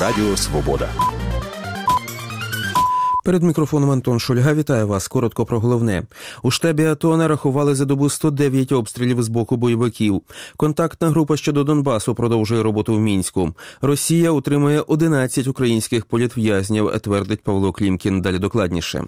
Радіо Свобода. Перед мікрофоном Антон Шульга. Вітаю вас. Коротко про головне. У штабі АТО нарахували за добу 109 обстрілів з боку бойовиків. Контактна група щодо Донбасу продовжує роботу в Мінську. Росія утримує 11 українських політв'язнів, твердить Павло Клімкін. Далі докладніше.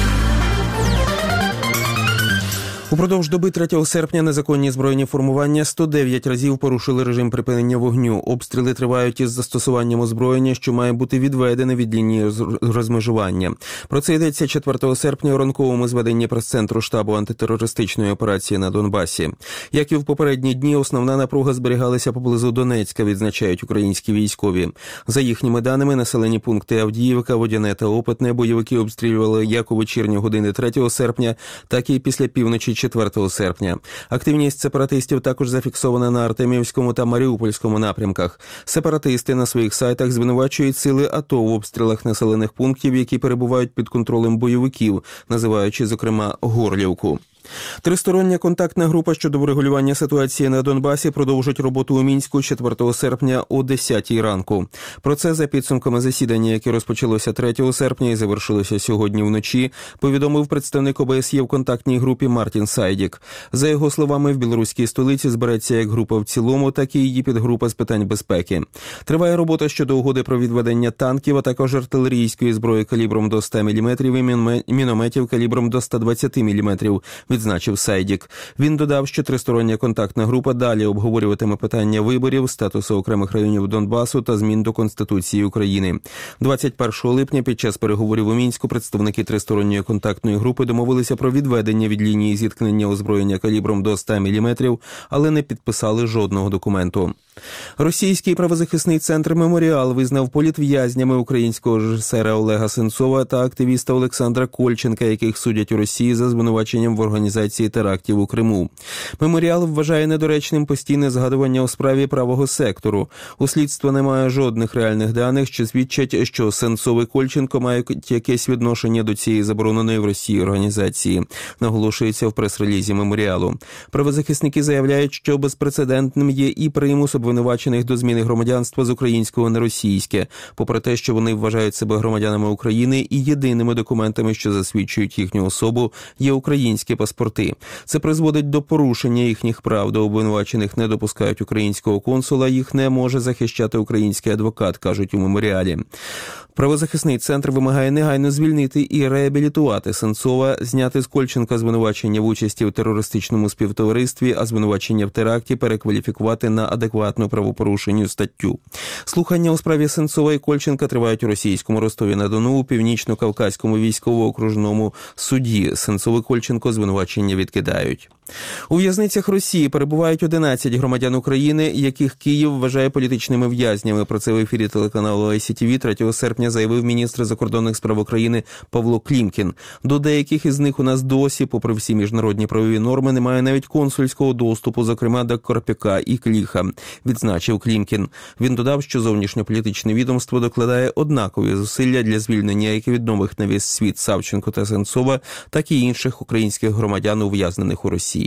Упродовж доби 3 серпня незаконні збройні формування 109 разів порушили режим припинення вогню. Обстріли тривають із застосуванням озброєння, що має бути відведене від лінії розмежування. Про це йдеться 4 серпня у ранковому зведенні прес-центру штабу антитерористичної операції на Донбасі. Як і в попередні дні, основна напруга зберігалася поблизу Донецька, відзначають українські військові. За їхніми даними, населені пункти Авдіївка, Водяне та Опитне бойовики обстрілювали як у вечірні години 3 серпня, так і після півночі 4 серпня. Активність сепаратистів також зафіксована на Артемівському та Маріупольському напрямках. Сепаратисти на своїх сайтах звинувачують сили АТО в обстрілах населених пунктів, які перебувають під контролем бойовиків, називаючи, зокрема, Горлівку. Тристороння контактна група щодо врегулювання ситуації на Донбасі продовжить роботу у Мінську 4 серпня о 10 ранку. Про це за підсумками засідання, яке розпочалося 3 серпня і завершилося сьогодні вночі, повідомив представник ОБСЄ в контактній групі Мартін Сайдік. За його словами, в білоруській столиці збереться як група в цілому, так і її підгрупа з питань безпеки. Триває робота щодо угоди про відведення танків, а також артилерійської зброї калібром до 100 мм і мінометів калібром до 120 мм, відзначив Сайдік. Він додав, що тристороння контактна група далі обговорюватиме питання виборів, статусу окремих районів Донбасу та змін до Конституції України. 21 липня під час переговорів у Мінську представники тристоронньої контактної групи домовилися про відведення від лінії зіткнення озброєння калібром до 100 мм, але не підписали жодного документу. Російський правозахисний центр «Меморіал» визнав політв'язнями українського режисера Олега Сенцова та активіста Олександра Кольченка, яких судять у Росії за звинуваченням в організації терактів у Криму. «Меморіал» вважає недоречним постійне згадування у справі правого сектору. У слідства немає жодних реальних даних, що свідчать, що Сенцов і Кольченко мають якесь відношення до цієї забороненої в Росії організації, наголошується в прес-релізі «Меморіалу». Правозахисники заявляють, що безпрецедентним є і примус обвинувачених до зміни громадянства з українського на російське, попри те, що вони вважають себе громадянами України і єдиними документами, що засвідчують їхню особу, є українські паспорти. Це призводить до порушення їхніх прав. До обвинувачених не допускають українського консула, їх не може захищати український адвокат, кажуть у «Меморіалі». Правозахисний центр вимагає негайно звільнити і реабілітувати Сенцова, зняти з Кольченка звинувачення в участі в терористичному співтоваристві, а звинувачення в теракті перекваліфікувати на адекватну правопорушенню статтю. Слухання у справі Сенцова і Кольченка тривають у російському Ростові-на-Дону у Північно-Кавказькому військово-окружному суді. Сенцов і Кольченко звинувачення відкидають. У в'язницях Росії перебувають 11 громадян України, яких Київ вважає політичними в'язнями. Про це в ефірі телеканалу ICTV 3 серпня заявив міністр закордонних справ України Павло Клімкін. До деяких із них у нас досі, попри всі міжнародні правові норми, немає навіть консульського доступу, зокрема до Карпюка і Кліха, відзначив Клімкін. Він додав, що зовнішньополітичне відомство докладає однакові зусилля для звільнення як від нових на весь світ Савченко та Сенцова, так і інших українських громадян, ув'язнених у Росії.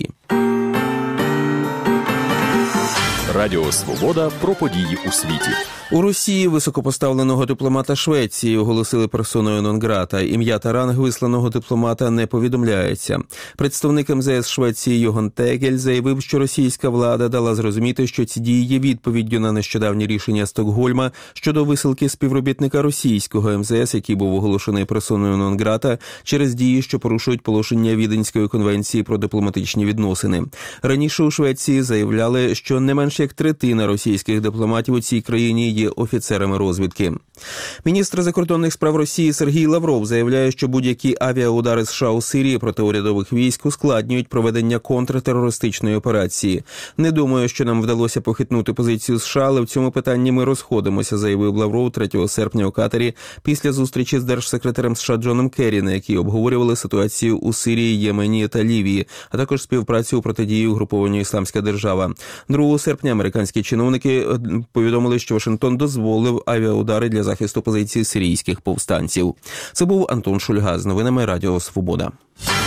Радіо Свобода про події у світі. У Росії високопоставленого дипломата Швеції оголосили персоною нон-грата. Ім'я та ранг висланого дипломата не повідомляється. Представник МЗС Швеції Йоган Тегель заявив, що російська влада дала зрозуміти, що ці дії є відповіддю на нещодавнє рішення Стокгольма щодо висилки співробітника російського МЗС, який був оголошений персоною нон-грата через дії, що порушують положення Віденської конвенції про дипломатичні відносини. Раніше у Швеції заявляли, що не менш як третина російських дипломатів у цій країні є офіцерами розвідки. Міністр закордонних справ Росії Сергій Лавров заявляє, що будь-які авіаудари США у Сирії проти урядових військ ускладнюють проведення контртерористичної операції. Не думаю, що нам вдалося похитнути позицію США, але в цьому питанні ми розходимося, заявив Лавров 3 серпня у Катарі після зустрічі з держсекретарем США Джоном Керрі, на якій обговорювали ситуацію у Сирії, Ємені та Лівії, а також співпрацю у протидії угрупованню «Ісламська держава». 2 серпня американські чиновники повідомили, що Вашингтон дозволив авіаудари для захисту позицій сирійських повстанців. Це був Антон Шульга з новинами Радіо Свобода.